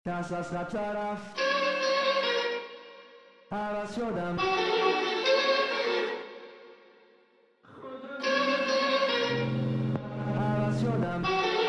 دست از خطر رفت، عوض شدم. عوض شدم.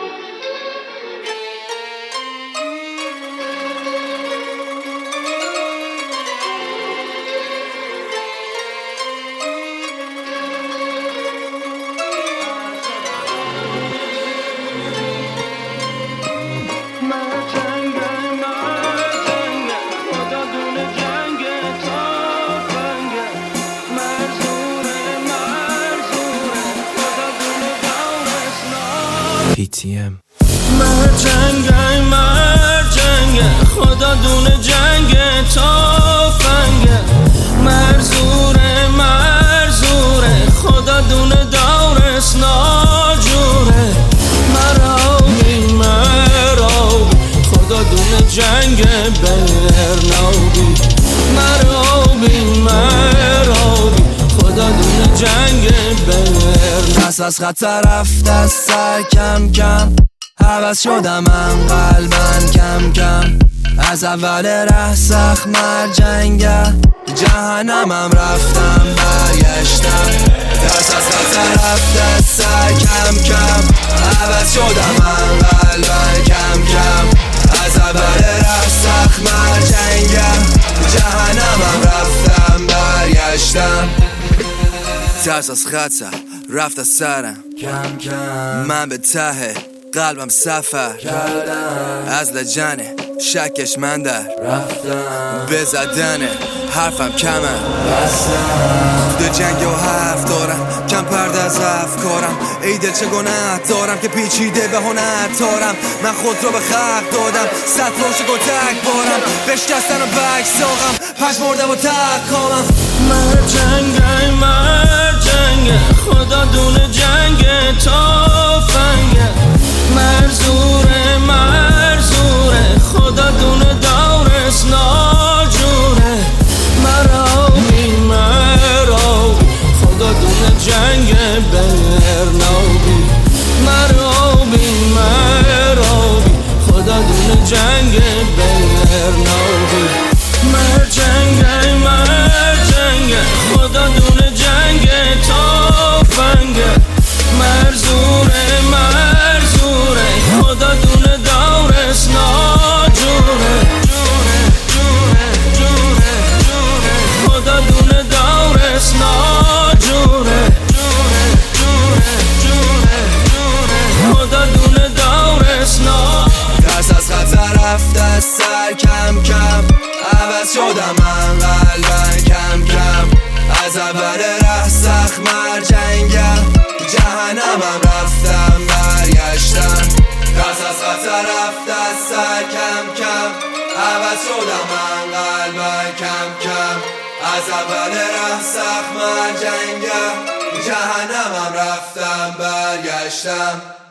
PTM مرجنگ خدا دونه جنگ تافنگه مرزوره خدا دونه دورس ناجوره مرابی خدا دونه جنگ برنابی مرابی خدا دونه جنگ برنابی دست از خطر رفت از سر کم کم عوض شدم من قلبن کم کم از اول ره سخت مرجنگه جهنمم رفتم برگشتم دست از خطر رفت از سر کم کم عوض شدم من قلبن کم کم از اول ره سخت مرجنگه جهنمم رفتم برگشتم ترس از خطر رفت از سرم کم کم من به ته قلبم سفر کردم، از لجنه شکش من در رفتم، به زدن حرفم کمه بستم. تو جنگ و حرف دارم کم پرده از افکارم ای دل چه گناه دارم که پیچیده به هنر تارم من خود رو به خلق دادم صد روش گتک بارم بشکستن و بک ساقم پش مردم و تک کامم مرجنگ خدا دونه جنگ تافنگه مرزوره خدا دونه دورس ناجوره مرابی خدا دونه جنگ برنابی مرابی خدا دونه جنگ برنابی مرجنگ خدا دونه جنگ تافنگه مرزوره خدا دونه دورس ناجوره خدا دونه دورس ناجوره خدا دونه دورس ناجوره دست از خطر رفت از سر کم کم عوض شدم من قلبن کم کم از اول ره سخت مرجنگه جهنمم رفتم برگشتم دست از خطر رفت از سر کم کم عوض شدم من قلبن کم کم از اول ره سخت مرجنگه جهنمم رفتم برگشتم